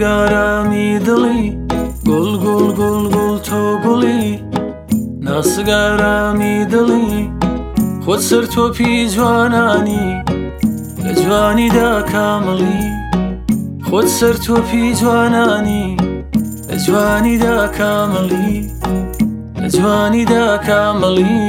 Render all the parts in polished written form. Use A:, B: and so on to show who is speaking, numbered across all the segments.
A: ناسگارامی دڵی گوڵ گوڵ گوڵ گوڵ تۆ گوڵی ناسگارامی دڵی خۆت سەر تۆپی جوانانی لە جوانیدا کامەڵی خۆت سەر تۆپی جوانانی لە جوانیدا کامەڵی لە جوانیدا کامەڵی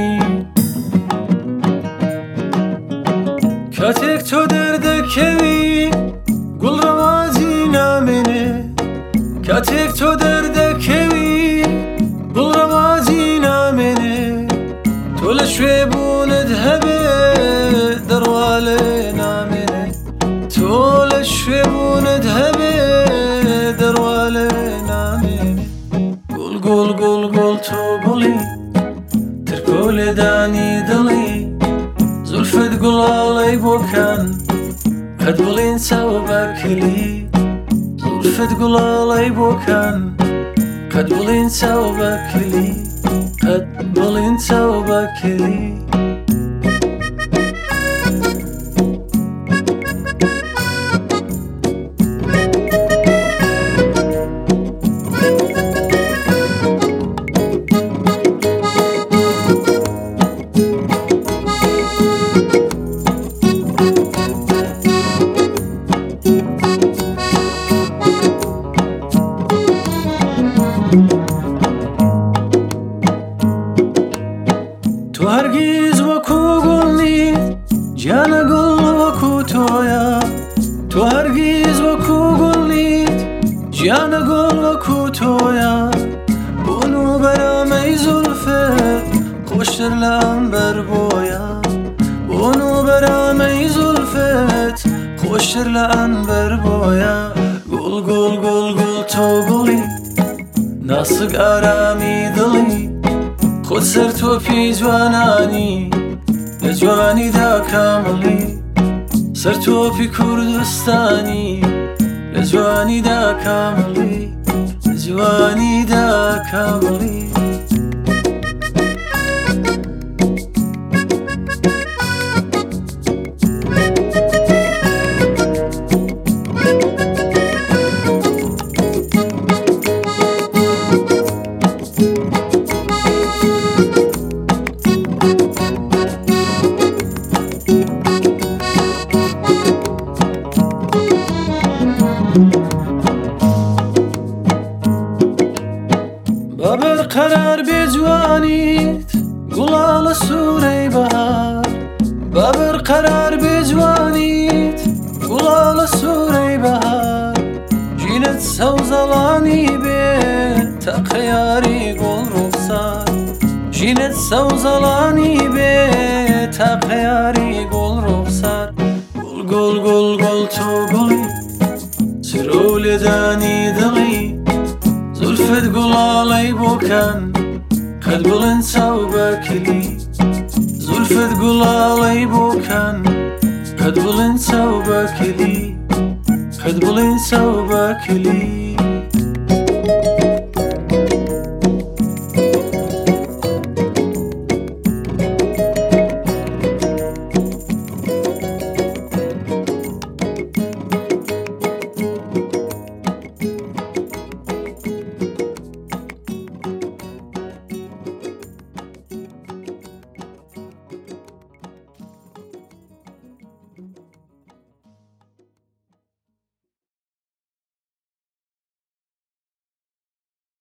A: کاتێک تۆ دەردەکەوی گوڵ ڕەوازی نامێنێ کاتێک تۆ دەردەکەوی گوڵ ڕەوازی نامێنێ تۆ لە شوێبوونت هەبێ دەڕوا لێ نامێنێ تۆ لە شوێبوونت هەبێ دەڕوا لێ نامێنێ گوڵ گوڵ گوڵ گوڵ تۆ گوڵی ترکۆ لێدانی دڵی زولفت گوڵاڵەی بۆکەن قەت بڵین چاوبەرکلی زولفت گوڵاڵەی بۆکەن قەت بڵین چاوبەرکلی قەت بڵین چاوبەرکلی تو هەرگیز وەکو گوڵ نیت گیانە گوڵ وەکو تۆیە تو هەرگیز وەکو گوڵ نیت گیانە گوڵ وەکو تۆیە بۆن و بەرامەی زولفت خۆشتر لە ئەمبەر بۆیە بۆن و بەرامەی زولفت خۆشتر لە ئەمبەر بۆیە گوڵ گوڵ گوڵ گوڵ تۆ گوڵی ناسک ئارامی دڵی خۆت سەر تۆپی جوانانی لە جوانیدا کامەڵی سەر تۆپی کوردستانی لە جوانیدا کامەڵی لە جوانیدا کامەڵی بابر قرار بجوانیت گوڵاڵە سوورەی بەهار بابر قرار بجوانیت گوڵاڵە سوورەی بەهار ژینت سەوزەڵانی بێ تەقە یاری گوڵ ڕوخسار ژینت سەوزەڵانی بێ تەقە یاری گوڵ ڕوخسار گوڵ گوڵ گوڵ گوڵ تۆ گوڵی سرۆ لێدانی دڵی زولفت گوڵاڵەی بۆکەن قەت بڵێن چاوبەرکلی زولفت گوڵاڵەی بۆکەن قەت بڵێن چاوبەرکلی قەت بڵێن چاوبەرکلی